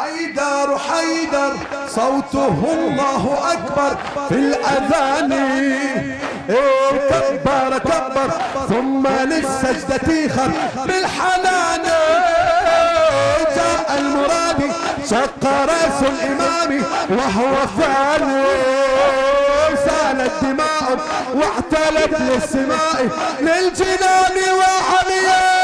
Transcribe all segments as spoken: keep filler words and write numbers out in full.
حيدر حيدر صوته الله أكبر في الأذان. كبر كبر ثم للسجدة خر بالحنان. جاء المرادي شق راس الإمام وهو فعل. سالت دماء واعتلت للسماء للجنان وعليا.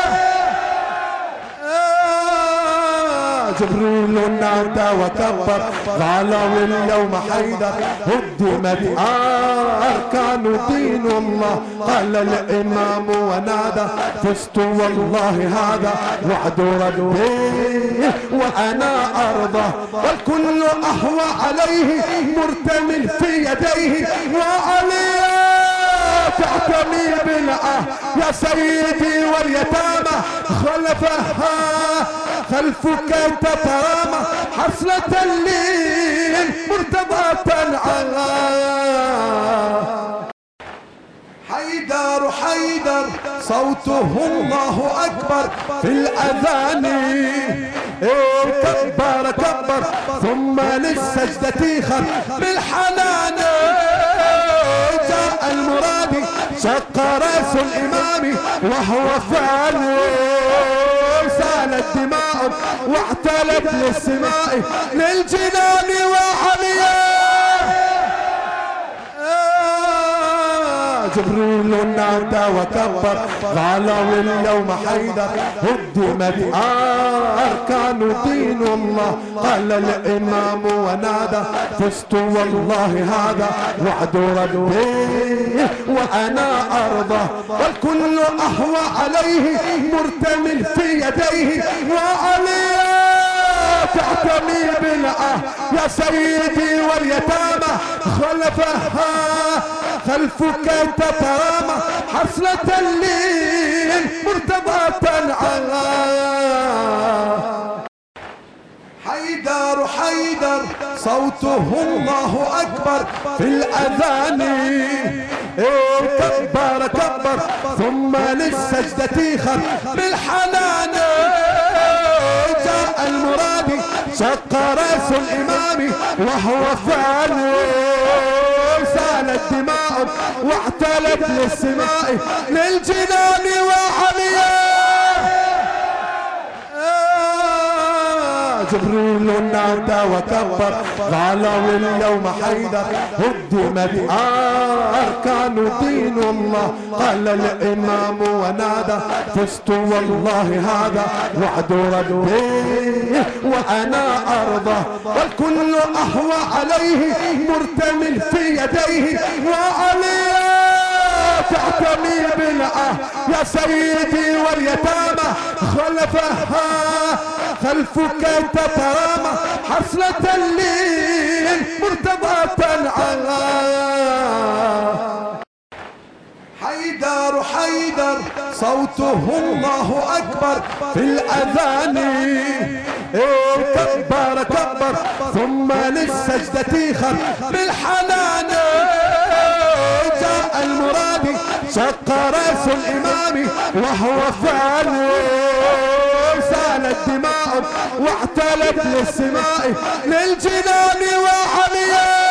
جبريل نادى وكبر قالوا اليوم حيدر هدمت أركان دين الله. قال الإمام ونادى فزت والله هذا وعد ربي وأنا أرضى. والكل أهوى عليه مرتمل في يديه وعليه تحتمي بالآه يا سيدي واليتامى خلفها خلفك تترامى حصلة الليل مرتضى على. حيدر حيدر صوته الله أكبر في الأذان. كبر كبر ثم للسجدة خر بالحنان. جاء المرادي شق راس الإمام وهو فعل. سالت دماء واعتلت للسماء للجنان وعليا. جبريل نادى وكبر قالوا اليوم حيدر هدمت أركان دين الله. قال الإمام ونادى فزت والله هذا وعد ربي وأنا أرضى. والكل أهوى عليه مرتمل في يديه وعليه تحتمي بالآه يا سيدي واليتامى خلفها خلفك تترامى حصلة الليل مرتضى على. حيدر حيدر صوته الله أكبر في الأذان. كبر كبر ثم للسجدة خر بالحنان. جاء المرادي شق راس الإمام وهو فعل. سالت دماء واعتلت للسماء للجنان وعليا. جبريل نادى وكبر قالوا اليوم حيدر هدمت أركان دين الله. قال الإمام ونادى فزت والله هذا وعد ربي وأنا أرضى. والكل أهوى عليه مرتمل في يديه وعليه تحتمي بالآه يا سيدي واليتامى خلفها خلفك تترامى حصلة الليل مرتضى على. حيدر حيدر صوته الله أكبر في الأذان. كبر كبر ثم للسجدة خر بالحنان. جاء المرادي شق راس الإمام وهو فعل. سالت دماء واعتلت للسماء للجنان وعليا.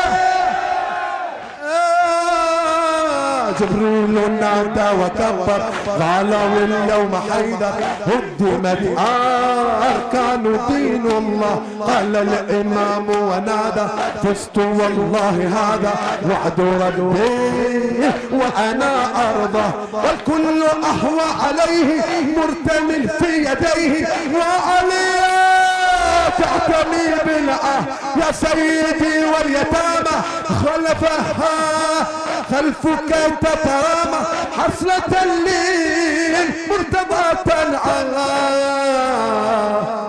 جبريل نادى وكبر قالوا اليوم حيدر هدمت أركان دين الله. قال الإمام ونادى فزت والله هذا وعد ربي وأنا أرضى. والكل أهوى عليه مرتمل في يديه وعليه تحتمي بالآه يا سيدي واليتامى خلفها خلفك تترامى حصلة الليل مرتضى على.